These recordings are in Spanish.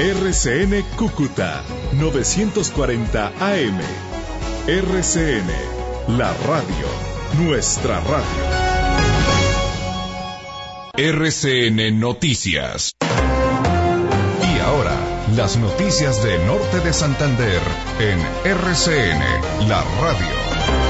RCN Cúcuta 940 AM. RCN, la radio, nuestra radio. RCN Noticias. Y ahora, las noticias de Norte de Santander en RCN, la radio.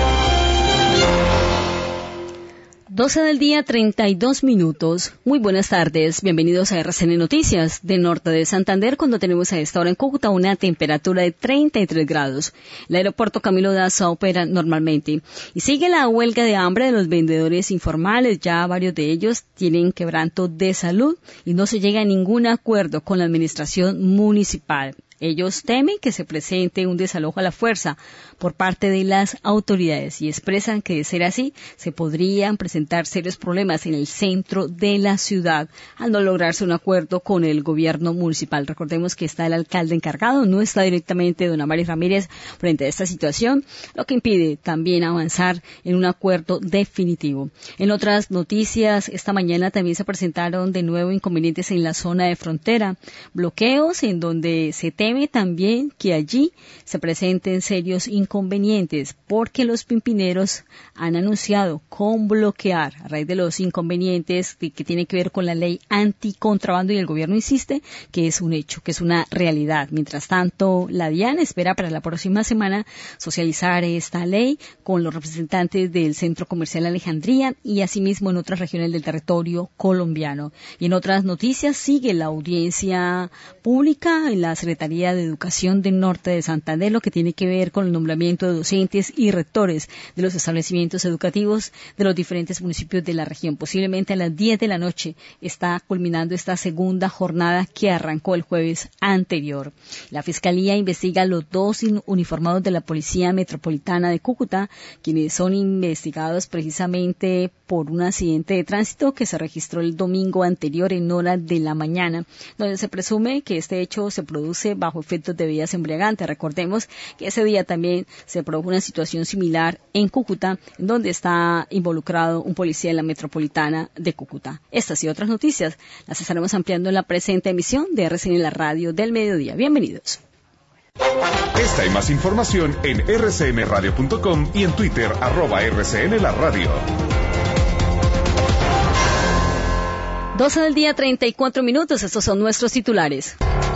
12 del día, 32 minutos. Muy buenas tardes. Bienvenidos a RCN Noticias de Norte de Santander, cuando tenemos a esta hora en Cúcuta una temperatura de 33 grados. El aeropuerto Camilo Daza opera normalmente. Y sigue la huelga de hambre de los vendedores informales. Ya varios de ellos tienen quebranto de salud y no se llega a ningún acuerdo con la administración municipal. Ellos temen que se presente un desalojo a la fuerza por parte de las autoridades y expresan que, de ser así, se podrían presentar serios problemas en el centro de la ciudad al no lograrse un acuerdo con el gobierno municipal. Recordemos que está el alcalde encargado, no está directamente don Amaris Ramírez frente a esta situación, lo que impide también avanzar en un acuerdo definitivo. En otras noticias, esta mañana también se presentaron de nuevo inconvenientes en la zona de frontera, bloqueos en donde se teme también que allí se presenten serios inconvenientes, porque los pimpineros han anunciado con bloquear a raíz de los inconvenientes que tienen que ver con la ley anticontrabando, y el gobierno insiste que es un hecho, que es una realidad. Mientras tanto, la DIAN espera para la próxima semana socializar esta ley con los representantes del Centro Comercial Alejandría y asimismo en otras regiones del territorio colombiano. Y en otras noticias, sigue la audiencia pública en la Secretaría de Educación del Norte de Santander, lo que tiene que ver con el nombramiento de docentes y rectores de los establecimientos educativos de los diferentes municipios de la región. Posiblemente a las 10 de la noche está culminando esta segunda jornada que arrancó el jueves anterior. La Fiscalía investiga a los dos uniformados de la Policía Metropolitana de Cúcuta, quienes son investigados precisamente por un accidente de tránsito que se registró el domingo anterior en horas de la mañana, donde se presume que este hecho se produce bajo efectos de bebidas embriagantes. Recordemos que ese día también se produjo una situación similar en Cúcuta, donde está involucrado un policía de la Metropolitana de Cúcuta. Estas y otras noticias las estaremos ampliando en la presente emisión de RCN, la radio del mediodía. Bienvenidos. Esta y más información en rcnradio.com y en Twitter, @RCN la radio. 12 del día, 34 minutos. Estos son nuestros titulares.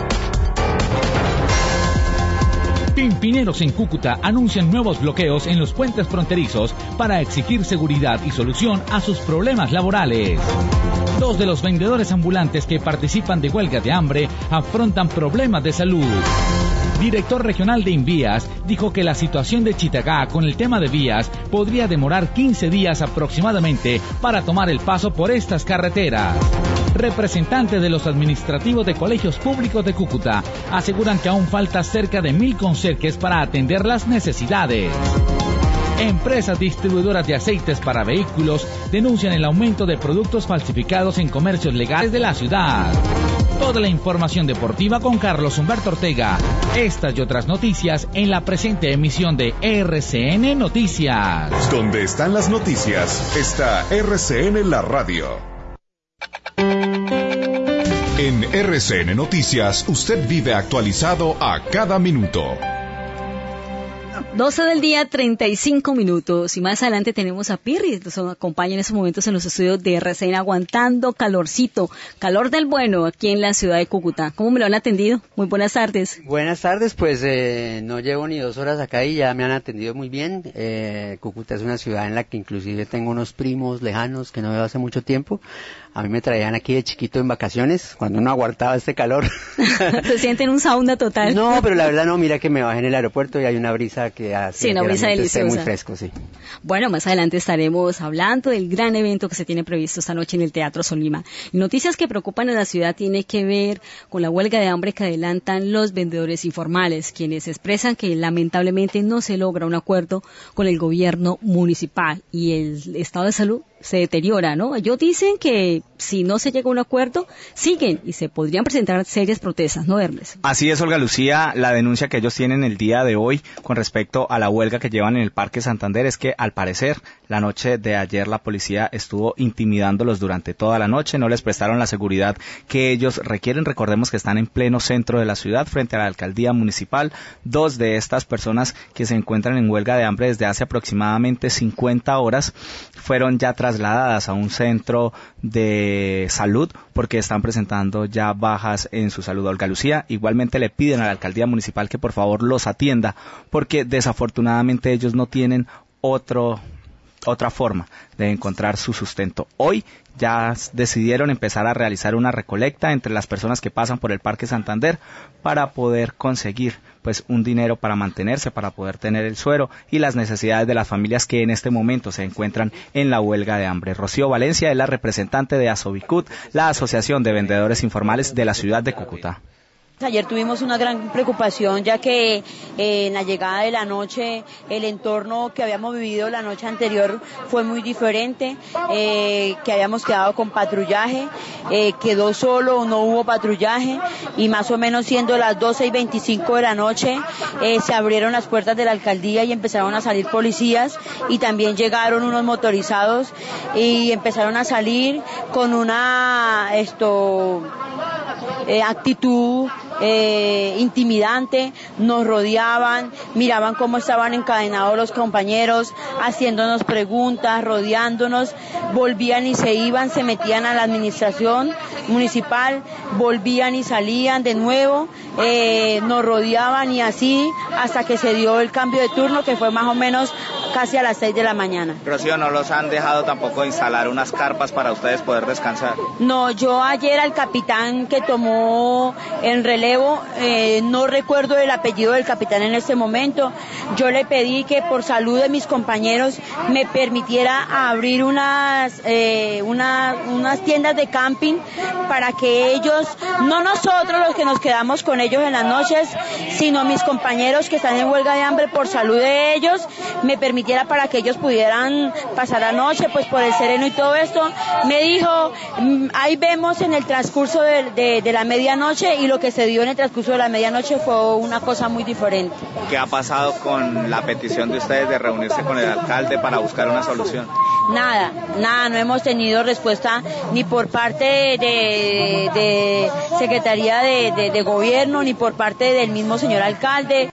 Pimpineros en Cúcuta anuncian nuevos bloqueos en los puentes fronterizos para exigir seguridad y solución a sus problemas laborales. Dos de los vendedores ambulantes que participan de huelga de hambre afrontan problemas de salud. Director regional de Invías dijo que la situación de Chitagá con el tema de vías podría demorar 15 días aproximadamente para tomar el paso por estas carreteras. Representantes de los administrativos de colegios públicos de Cúcuta aseguran que aún falta cerca de 1,000 conserjes para atender las necesidades. Empresas distribuidoras de aceites para vehículos denuncian el aumento de productos falsificados en comercios legales de la ciudad. Toda la información deportiva con Carlos Humberto Ortega. Estas y otras noticias en la presente emisión de RCN Noticias. Donde están las noticias, está RCN la radio. En RCN Noticias, usted vive actualizado a cada minuto. 12 del día, 35 minutos. Y más adelante tenemos a Pirri, que nos acompaña en estos momentos en los estudios de RCN, aguantando calorcito, calor del bueno aquí en la ciudad de Cúcuta. ¿Cómo me lo han atendido? Muy buenas tardes. Buenas tardes, pues no llevo ni 2 horas acá y ya me han atendido muy bien. Cúcuta es una ciudad en la que inclusive tengo unos primos lejanos que no veo hace mucho tiempo. A mí me traían aquí de chiquito en vacaciones, cuando uno aguantaba este calor. ¿Se siente en un sauna total? No, pero la verdad no, mira que me bajé en el aeropuerto y hay una brisa que hace sí, una brisa deliciosa. Muy fresco, sí. Bueno, más adelante estaremos hablando del gran evento que se tiene previsto esta noche en el Teatro Solima. Noticias que preocupan a la ciudad tiene que ver con la huelga de hambre que adelantan los vendedores informales, quienes expresan que lamentablemente no se logra un acuerdo con el gobierno municipal y el estado de salud se deteriora, ¿no? Ellos dicen que si no se llega a un acuerdo, siguen y se podrían presentar serias protestas, ¿no, Hermes? Así es, Olga Lucía, la denuncia que ellos tienen el día de hoy con respecto a la huelga que llevan en el Parque Santander es que, al parecer, la noche de ayer la policía estuvo intimidándolos durante toda la noche, no les prestaron la seguridad que ellos requieren. Recordemos que están en pleno centro de la ciudad, frente a la alcaldía municipal. 2 de estas personas que se encuentran en huelga de hambre desde hace aproximadamente 50 horas fueron ya trasladadas a un centro de salud porque están presentando ya bajas en su salud. Olga Lucía, igualmente le piden a la alcaldía municipal que por favor los atienda porque desafortunadamente ellos no tienen otra forma de encontrar su sustento. Hoy ya decidieron empezar a realizar una recolecta entre las personas que pasan por el Parque Santander para poder conseguir pues un dinero para mantenerse, para poder tener el suero y las necesidades de las familias que en este momento se encuentran en la huelga de hambre. Rocío Valencia es la representante de Asobicut, la Asociación de Vendedores Informales de la ciudad de Cúcuta. Ayer tuvimos una gran preocupación ya que en la llegada de la noche el entorno que habíamos vivido la noche anterior fue muy diferente, que habíamos quedado con patrullaje, quedó solo, no hubo patrullaje y más o menos siendo las 12:25 de la noche se abrieron las puertas de la alcaldía y empezaron a salir policías y también llegaron unos motorizados y empezaron a salir con una actitud intimidante, nos rodeaban, miraban cómo estaban encadenados los compañeros, haciéndonos preguntas, rodeándonos, volvían y se iban, se metían a la administración municipal, volvían y salían de nuevo, nos rodeaban y así hasta que se dio el cambio de turno que fue más o menos casi a las 6 de la mañana. Rocío, ¿no los han dejado tampoco instalar unas carpas para ustedes poder descansar? No, yo ayer al capitán que tomó en relevo, no recuerdo el apellido del capitán en este momento, yo le pedí que por salud de mis compañeros me permitiera abrir unas tiendas de camping para que ellos, no nosotros los que nos quedamos con ellos en las noches, sino mis compañeros que están en huelga de hambre, por salud de ellos, me permitiera para que ellos pudieran pasar la noche, pues por el sereno y todo esto. Me dijo, ahí vemos en el transcurso de la medianoche, y lo que se dio en el transcurso de la medianoche fue una cosa muy diferente. ¿Qué ha pasado con la petición de ustedes de reunirse con el alcalde para buscar una solución? Nada, no hemos tenido respuesta ni por parte de Secretaría de Gobierno, ni por parte del mismo señor alcalde.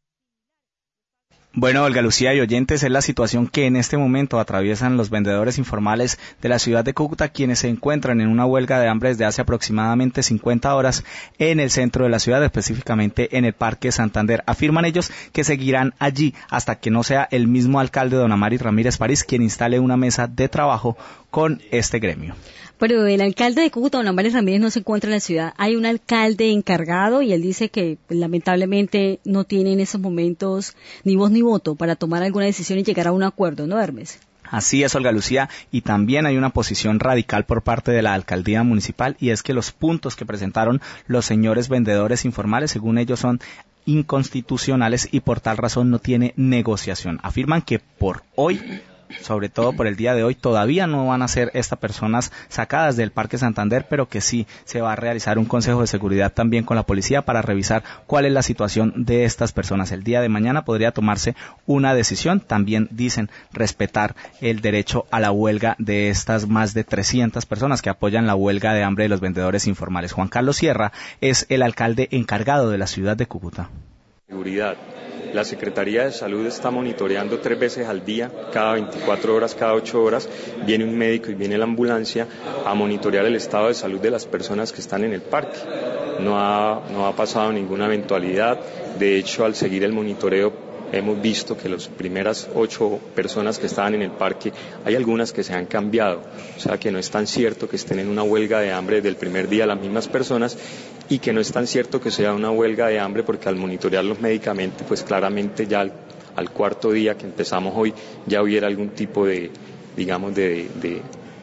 Bueno, Olga Lucía y oyentes, es la situación que en este momento atraviesan los vendedores informales de la ciudad de Cúcuta, quienes se encuentran en una huelga de hambre desde hace aproximadamente 50 horas en el centro de la ciudad, específicamente en el Parque Santander. Afirman ellos que seguirán allí hasta que no sea el mismo alcalde, don Amari Ramírez París, quien instale una mesa de trabajo con este gremio. Pero el alcalde de Cúcuta, don Amari Ramírez, no se encuentra en la ciudad. Hay un alcalde encargado y él dice que lamentablemente no tiene en esos momentos ni voz ni voto para tomar alguna decisión y llegar a un acuerdo, ¿no, Hermes? Así es, Olga Lucía, y también hay una posición radical por parte de la alcaldía municipal, y es que los puntos que presentaron los señores vendedores informales, según ellos, son inconstitucionales y por tal razón no tiene negociación. Afirman que por hoy, sobre todo por el día de hoy, todavía no van a ser estas personas sacadas del Parque Santander, pero que sí se va a realizar un consejo de seguridad también con la policía para revisar cuál es la situación de estas personas. El día de mañana podría tomarse una decisión. También dicen respetar el derecho a la huelga de estas más de 300 personas que apoyan la huelga de hambre de los vendedores informales. Juan Carlos Sierra es el alcalde encargado de la ciudad de Cúcuta. Seguridad. La Secretaría de Salud está monitoreando 3 veces al día, cada 24 horas, cada 8 horas, viene un médico y viene la ambulancia a monitorear el estado de salud de las personas que están en el parque. No ha pasado ninguna eventualidad, de hecho al seguir el monitoreo hemos visto que las primeras 8 personas que estaban en el parque, hay algunas que se han cambiado, o sea que no es tan cierto que estén en una huelga de hambre desde el primer día las mismas personas, y que no es tan cierto que sea una huelga de hambre porque al monitorearlos médicamente, pues claramente ya al cuarto día que empezamos hoy ya hubiera algún tipo de, digamos, de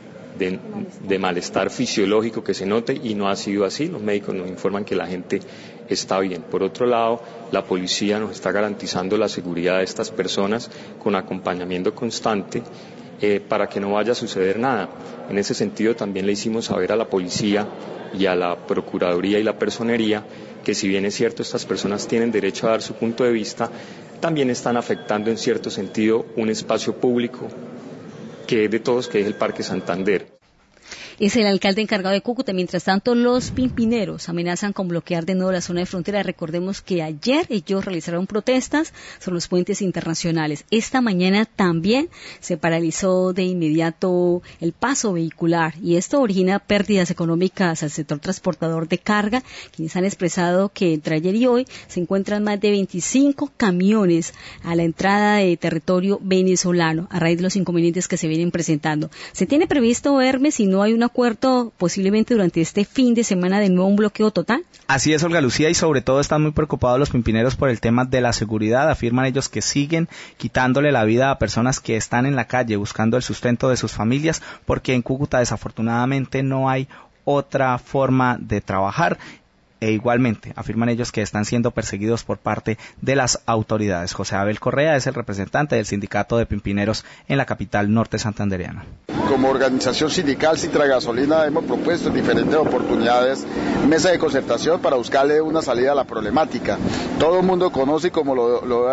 malestar fisiológico que se note, y no ha sido así. Los médicos nos informan que la gente está bien. Por otro lado, la policía nos está garantizando la seguridad de estas personas con acompañamiento constante, para que no vaya a suceder nada. En ese sentido también le hicimos saber a la policía y a la Procuraduría y la Personería que si bien es cierto estas personas tienen derecho a dar su punto de vista, también están afectando en cierto sentido un espacio público que es de todos, que es el Parque Santander. Es el alcalde encargado de Cúcuta. Mientras tanto, los pimpineros amenazan con bloquear de nuevo la zona de frontera. Recordemos que ayer ellos realizaron protestas sobre los puentes internacionales. Esta mañana también se paralizó de inmediato el paso vehicular y esto origina pérdidas económicas al sector transportador de carga, quienes han expresado que entre ayer y hoy se encuentran más de 25 camiones a la entrada de territorio venezolano a raíz de los inconvenientes que se vienen presentando. Se tiene previsto, Hermes, si no hay un acuerdo, posiblemente durante este fin de semana de nuevo un bloqueo total. Así es, Olga Lucía, y sobre todo están muy preocupados los pimpineros por el tema de la seguridad. Afirman ellos que siguen quitándole la vida a personas que están en la calle buscando el sustento de sus familias, porque en Cúcuta desafortunadamente no hay otra forma de trabajar. E igualmente, afirman ellos que están siendo perseguidos por parte de las autoridades. José Abel Correa es el representante del sindicato de pimpineros en la capital norte santandereana. Como organización sindical Citra Gasolina hemos propuesto en diferentes oportunidades mesa de concertación para buscarle una salida a la problemática. Todo el mundo conoce, y como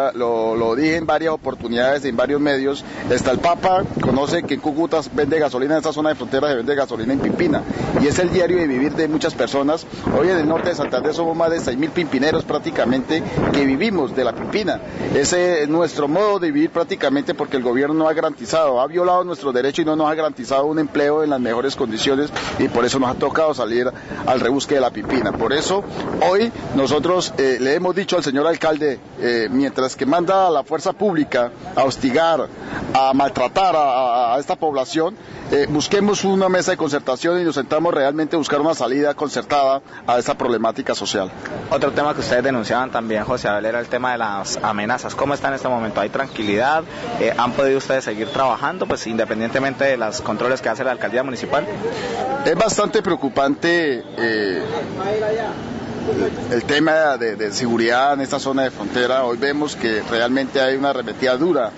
lo dije en varias oportunidades, en varios medios, hasta el Papa conoce que en Cúcuta vende gasolina, en esta zona de frontera se vende gasolina en Pimpina, y es el diario de vivir de muchas personas. Hoy en el norte de Santander somos más de 6.000 pimpineros prácticamente que vivimos de la Pimpina. Ese es nuestro modo de vivir prácticamente, porque el gobierno no ha garantizado, ha violado nuestros derechos y no nos ha garantizado un empleo en las mejores condiciones, y por eso nos ha tocado salir al rebusque de la Pimpina. Por eso hoy nosotros le hemos dicho al señor alcalde, mientras que manda a la fuerza pública a hostigar, a maltratar a esta población, busquemos una mesa de concertación y nos sentamos realmente a buscar una salida concertada a esta problemática social. Otro tema que ustedes denunciaban también, José Abel, era el tema de las amenazas. ¿Cómo está en este momento? ¿Hay tranquilidad? ¿Han podido ustedes seguir trabajando, pues independientemente de los controles que hace la alcaldía municipal? Es bastante preocupante el tema de seguridad en esta zona de frontera. Hoy vemos que realmente hay una arremetida dura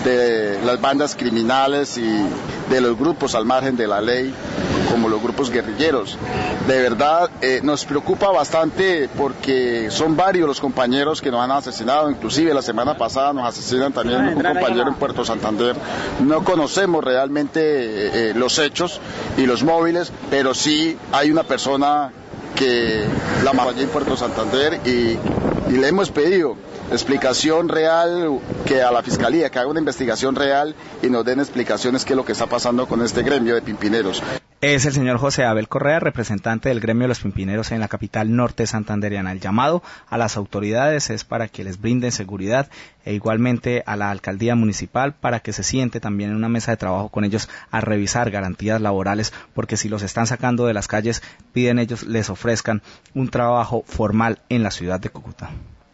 de las bandas criminales y de los grupos al margen de la ley, como los grupos guerrilleros. De verdad nos preocupa bastante porque son varios los compañeros que nos han asesinado, inclusive la semana pasada nos asesinan también un compañero en Puerto Santander. No conocemos realmente los hechos y los móviles, pero sí hay una persona que la mató allí en Puerto Santander y le hemos pedido explicación real, que a la Fiscalía que haga una investigación real y nos den explicaciones qué es lo que está pasando con este gremio de pimpineros. Es el señor José Abel Correa, representante del gremio de los pimpineros en la capital norte santandereana. El llamado a las autoridades es para que les brinden seguridad e igualmente a la alcaldía municipal para que se siente también en una mesa de trabajo con ellos a revisar garantías laborales, porque si los están sacando de las calles, piden ellos les ofrezcan un trabajo formal en la ciudad de Cúcuta.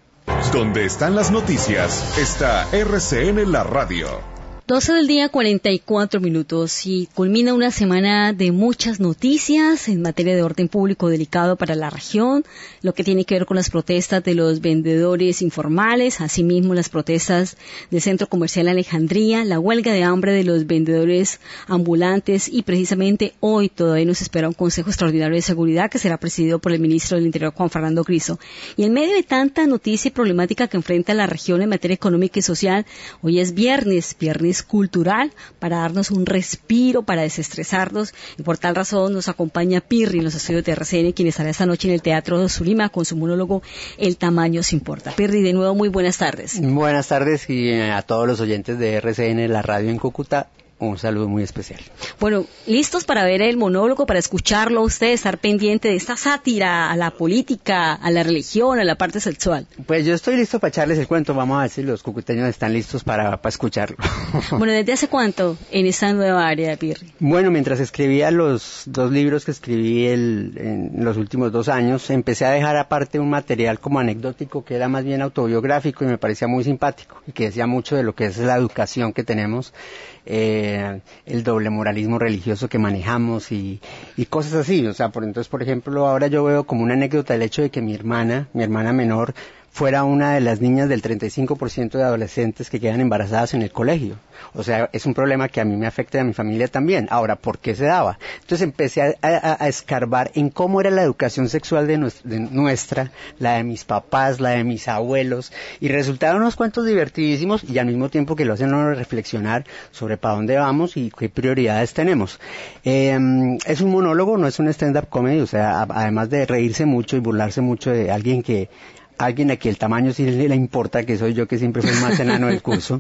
Donde están las noticias, está RCN La Radio. 12 del día, 44 minutos, y culmina una semana de muchas noticias en materia de orden público delicado para la región, lo que tiene que ver con las protestas de los vendedores informales, asimismo las protestas del Centro Comercial Alejandría, la huelga de hambre de los vendedores ambulantes, y precisamente hoy todavía nos espera un Consejo Extraordinario de Seguridad que será presidido por el ministro del Interior, Juan Fernando Cristo. Y en medio de tanta noticia y problemática que enfrenta la región en materia económica y social, hoy es viernes cultural, para darnos un respiro, para desestresarnos, y por tal razón nos acompaña Pirri en los estudios de RCN, quien estará esta noche en el Teatro de Surima con su monólogo El tamaño se importa. Pirri, de nuevo, muy buenas tardes. Buenas tardes, y a todos los oyentes de RCN, la radio en Cúcuta, un saludo muy especial. Bueno, listos para ver el monólogo, para escucharlo a usted, estar pendiente de esta sátira a la política, a la religión, a la parte sexual. Pues yo estoy listo para echarles el cuento, vamos a ver si los cucuteños están listos para escucharlo. Bueno, ¿desde hace cuánto en esta nueva área, Pirri? Bueno, mientras escribía los 2 libros que escribí en los últimos 2 años, empecé a dejar aparte un material como anecdótico que era más bien autobiográfico y me parecía muy simpático y que decía mucho de lo que es la educación que tenemos, el doble moralismo religioso que manejamos y cosas así. O sea, entonces, por ejemplo, ahora yo veo como una anécdota el hecho de que mi hermana menor fuera una de las niñas del 35% de adolescentes que quedan embarazadas en el colegio. O sea, es un problema que a mí me afecta y a mi familia también. Ahora, ¿por qué se daba? Entonces empecé a escarbar en cómo era la educación sexual de nuestra, la de mis papás, la de mis abuelos, y resultaron unos cuentos divertidísimos y al mismo tiempo que lo hacen uno reflexionar sobre para dónde vamos y qué prioridades tenemos. Es un monólogo, no es un stand-up comedy, o sea, además de reírse mucho y burlarse mucho de alguien a quien el tamaño sí le importa, que soy yo, que siempre fui el más enano del curso.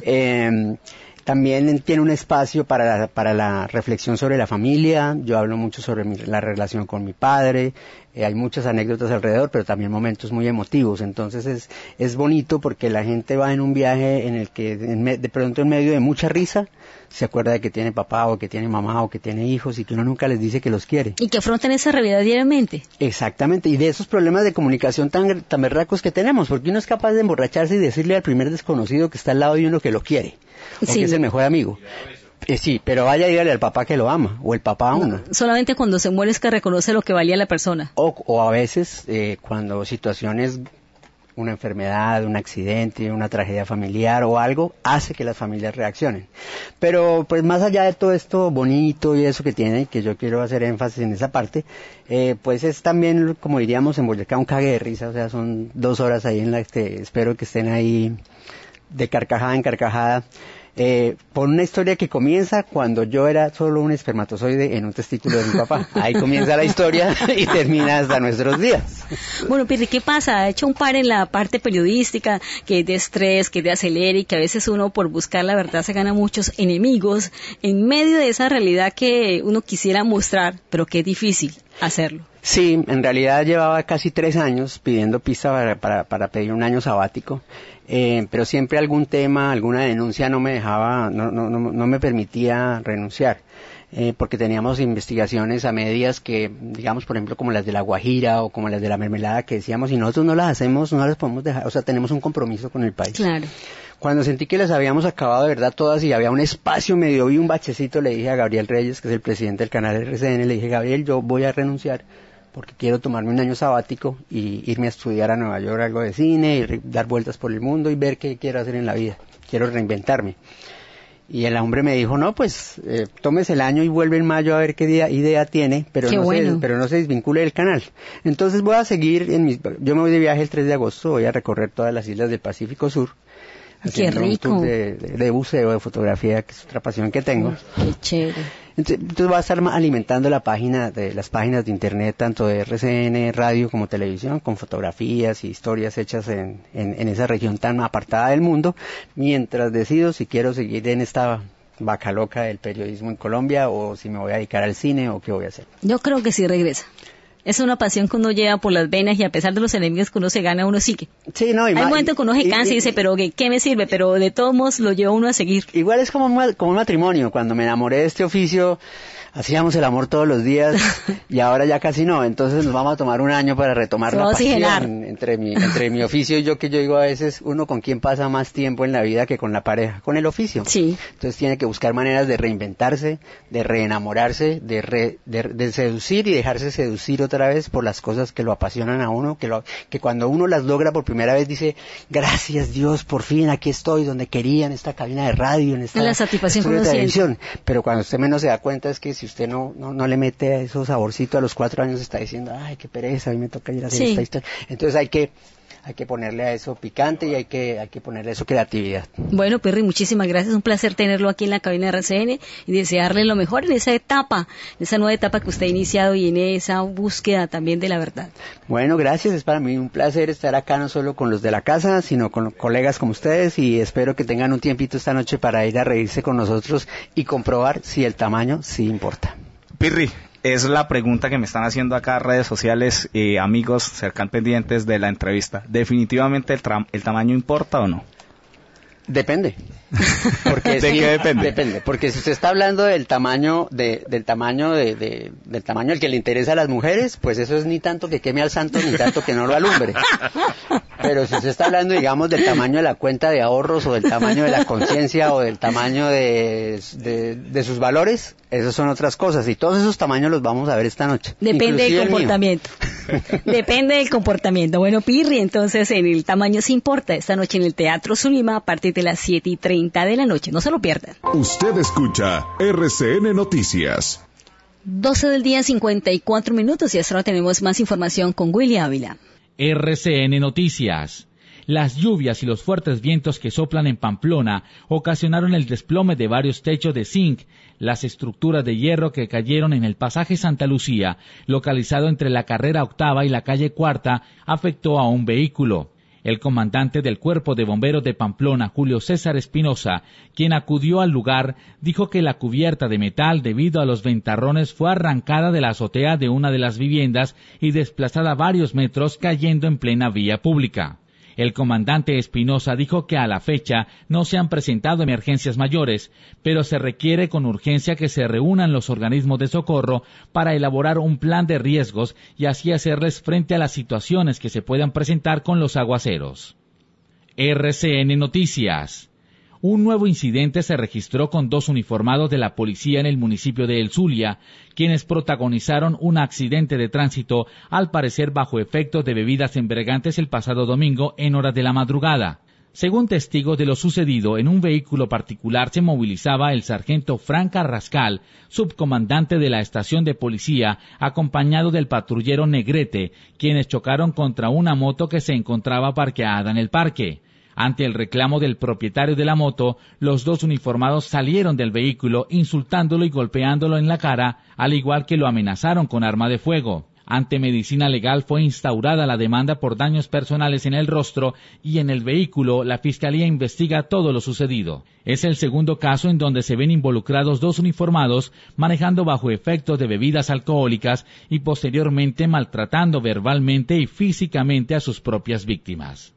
También tiene un espacio para la reflexión sobre la familia. Yo hablo mucho sobre la relación con mi padre. Hay muchas anécdotas alrededor, pero también momentos muy emotivos. Entonces es bonito porque la gente va en un viaje en el que de pronto en medio de mucha risa se acuerda de que tiene papá o que tiene mamá o que tiene hijos y que uno nunca les dice que los quiere. Y que afrontan esa realidad diariamente. Exactamente, y de esos problemas de comunicación tan berracos que tenemos, porque uno es capaz de emborracharse y decirle al primer desconocido que está al lado de uno que lo quiere, o que es el mejor amigo. Sí, pero vaya a dígale al papá que lo ama, o el papá a uno. Solamente cuando se muere es que reconoce lo que valía la persona. O a veces, cuando situaciones, una enfermedad, un accidente, una tragedia familiar o algo, hace que las familias reaccionen. Pero pues más allá de todo esto bonito y eso que tiene, que yo quiero hacer énfasis en esa parte, pues es también, como diríamos en Boyacá, un cague de risa, o sea, son 2 horas ahí en las que espero que estén ahí de carcajada en carcajada. Por una historia que comienza cuando yo era solo un espermatozoide en un testículo de mi papá. Ahí comienza la historia y termina hasta nuestros días. Bueno, Pirri, ¿qué pasa? Ha hecho un par en la parte periodística, que es de estrés, que es de acelere, y que a veces uno por buscar la verdad se gana muchos enemigos en medio de esa realidad que uno quisiera mostrar, pero que es difícil hacerlo. Sí, en realidad llevaba casi 3 años pidiendo pista para pedir un año sabático, pero siempre algún tema, alguna denuncia no me dejaba, no me permitía renunciar, porque teníamos investigaciones a medias que, digamos, por ejemplo, como las de La Guajira o como las de la mermelada, que decíamos, si nosotros no las hacemos, no las podemos dejar, o sea, tenemos un compromiso con el país. Claro. Cuando sentí que las habíamos acabado de verdad todas y había un espacio medio, vi un bachecito, le dije a Gabriel Reyes, que es el presidente del canal RCN, le dije, Gabriel, yo voy a renunciar porque quiero tomarme un año sabático y irme a estudiar a Nueva York algo de cine y dar vueltas por el mundo y ver qué quiero hacer en la vida, quiero reinventarme. Y el hombre me dijo, no, pues tómese el año y vuelve en mayo a ver qué idea tiene, pero no se desvincule del canal. Entonces voy a seguir, yo me voy de viaje el 3 de agosto, voy a recorrer todas las islas del Pacífico Sur. Qué rico. Un tour de buceo, de fotografía, que es otra pasión que tengo. Qué chévere. Entonces va a estar alimentando las páginas de internet, tanto de RCN, radio como televisión, con fotografías y historias hechas en esa región tan apartada del mundo, mientras decido si quiero seguir en esta vaca loca del periodismo en Colombia o si me voy a dedicar al cine o qué voy a hacer. Yo creo que sí regresa. Es una pasión que uno lleva por las venas y a pesar de los enemigos que uno se gana, uno sigue. Sí, no, hay momentos que uno se cansa y dice, pero ¿qué me sirve? Pero de todos modos lo lleva uno a seguir. Igual es como un matrimonio. Cuando me enamoré de este oficio, hacíamos el amor todos los días y ahora ya casi no. Entonces nos vamos a tomar un año para retomar la pasión entre mi oficio y yo, que yo digo a veces, uno con quién pasa más tiempo en la vida que con la pareja, con el oficio. Sí. Entonces tiene que buscar maneras de reinventarse, de reenamorarse, de seducir y dejarse seducir otra vez por las cosas que lo apasionan a uno, que cuando uno las logra por primera vez dice, gracias Dios, por fin aquí estoy donde quería, en esta cabina de radio, en esta la satisfacción que uno televisión. Pero cuando usted menos se da cuenta es que si usted no le mete a esos saborcitos a los 4 años está diciendo, ay, qué pereza, a mí me toca ir a hacer esta historia. Entonces hay que ponerle a eso picante y hay que ponerle a eso creatividad. Bueno, Pirri, muchísimas gracias, un placer tenerlo aquí en la cabina de RCN y desearle lo mejor en esa etapa, en esa nueva etapa que usted ha iniciado y en esa búsqueda también de la verdad. Bueno, gracias, es para mí un placer estar acá no solo con los de la casa, sino con colegas como ustedes y espero que tengan un tiempito esta noche para ir a reírse con nosotros y comprobar si el tamaño sí importa. Pirri, es la pregunta que me están haciendo acá redes sociales, amigos, cercan pendientes de la entrevista. ¿Definitivamente el tamaño importa o no? Depende. Porque ¿De qué depende? Depende, porque si usted está hablando del tamaño del tamaño al que le interesa a las mujeres, pues eso es ni tanto que queme al santo ni tanto que no lo alumbre. Pero si usted está hablando, digamos, del tamaño de la cuenta de ahorros o del tamaño de la conciencia o del tamaño de sus valores, esas son otras cosas y todos esos tamaños los vamos a ver esta noche. Depende del comportamiento. Depende del comportamiento. Bueno, Pirri, entonces en el tamaño se importa esta noche en el Teatro Zulima a partir de las 7:30 de la noche. No se lo pierdan. Usted escucha RCN Noticias. 12 del día, 54 minutos y hasta ahora tenemos más información con Willy Ávila. RCN Noticias. Las lluvias y los fuertes vientos que soplan en Pamplona ocasionaron el desplome de varios techos de zinc. Las estructuras de hierro que cayeron en el pasaje Santa Lucía, localizado entre la carrera octava y la calle cuarta, afectó a un vehículo. El comandante del Cuerpo de Bomberos de Pamplona, Julio César Espinosa, quien acudió al lugar, dijo que la cubierta de metal debido a los ventarrones fue arrancada de la azotea de una de las viviendas y desplazada varios metros cayendo en plena vía pública. El comandante Espinosa dijo que a la fecha no se han presentado emergencias mayores, pero se requiere con urgencia que se reúnan los organismos de socorro para elaborar un plan de riesgos y así hacerles frente a las situaciones que se puedan presentar con los aguaceros. RCN Noticias. Un nuevo incidente se registró con 2 uniformados de la policía en el municipio de El Zulia, quienes protagonizaron un accidente de tránsito, al parecer bajo efectos de bebidas embriagantes el pasado domingo en horas de la madrugada. Según testigos de lo sucedido, en un vehículo particular se movilizaba el sargento Fran Carrascal, subcomandante de la estación de policía, acompañado del patrullero Negrete, quienes chocaron contra una moto que se encontraba parqueada en el parque. Ante el reclamo del propietario de la moto, los 2 uniformados salieron del vehículo insultándolo y golpeándolo en la cara, al igual que lo amenazaron con arma de fuego. Ante Medicina Legal fue instaurada la demanda por daños personales en el rostro y en el vehículo. La Fiscalía investiga todo lo sucedido. Es el segundo caso en donde se ven involucrados 2 uniformados manejando bajo efectos de bebidas alcohólicas y posteriormente maltratando verbalmente y físicamente a sus propias víctimas.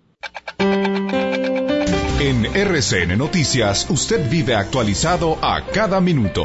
En RCN Noticias, usted vive actualizado a cada minuto.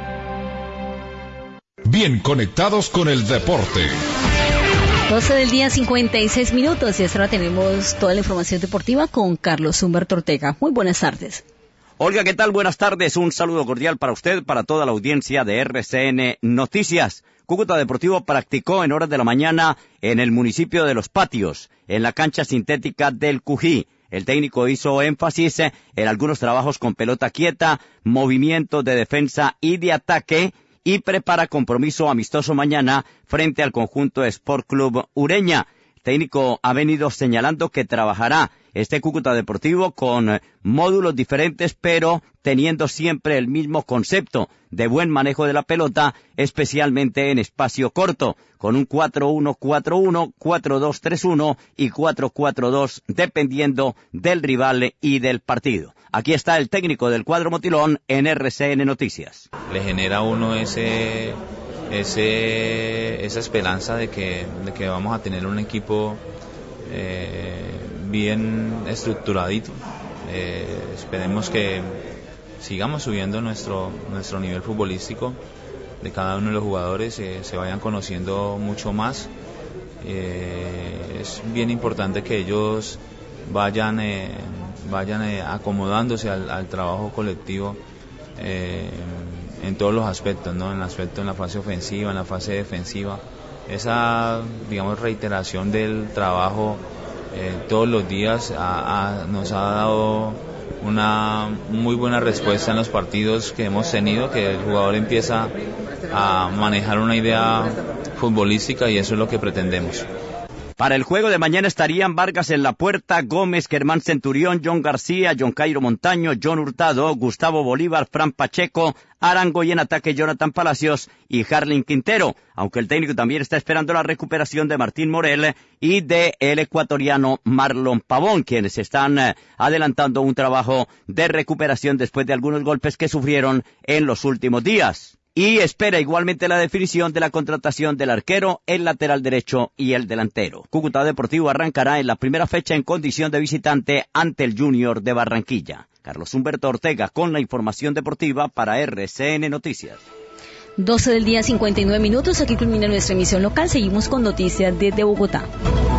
Bien conectados con el deporte. 12 del día, 56 minutos y hasta ahora tenemos toda la información deportiva con Carlos Humberto Ortega. Muy buenas tardes. Olga, ¿qué tal? Buenas tardes. Un saludo cordial para usted, para toda la audiencia de RCN Noticias. Cúcuta Deportivo practicó en horas de la mañana en el municipio de Los Patios, en la cancha sintética del Cují. El técnico hizo énfasis en algunos trabajos con pelota quieta, movimientos de defensa y de ataque, y prepara compromiso amistoso mañana frente al conjunto Sport Club Ureña. El técnico ha venido señalando que trabajará este Cúcuta Deportivo con módulos diferentes, pero teniendo siempre el mismo concepto de buen manejo de la pelota, especialmente en espacio corto, con un 4-1-4-1, 4-2-3-1 y 4-4-2, dependiendo del rival y del partido. Aquí está el técnico del cuadro Motilón en RCN Noticias. Le genera a uno esa esperanza de que vamos a tener un equipo bien estructuradito. Esperemos que sigamos subiendo nuestro nivel futbolístico de cada uno de los jugadores, se vayan conociendo mucho más. Es bien importante que ellos vayan acomodándose al trabajo colectivo en todos los aspectos, ¿no? En la fase ofensiva, en la fase defensiva. Esa, digamos, reiteración del trabajo todos los días nos ha dado una muy buena respuesta en los partidos que hemos tenido, que el jugador empieza a manejar una idea futbolística y eso es lo que pretendemos. Para el juego de mañana estarían Vargas en la puerta, Gómez, Germán Centurión, John García, John Cairo Montaño, John Hurtado, Gustavo Bolívar, Fran Pacheco, Arango y en ataque Jonathan Palacios y Harlin Quintero, aunque el técnico también está esperando la recuperación de Martín Morel y de el ecuatoriano Marlon Pavón, quienes están adelantando un trabajo de recuperación después de algunos golpes que sufrieron en los últimos días. Y espera igualmente la definición de la contratación del arquero, el lateral derecho y el delantero. Cúcuta Deportivo arrancará en la primera fecha en condición de visitante ante el Junior de Barranquilla. Carlos Humberto Ortega con la información deportiva para RCN Noticias. 12 del día, 59 minutos. Aquí culmina nuestra emisión local. Seguimos con noticias desde Bogotá.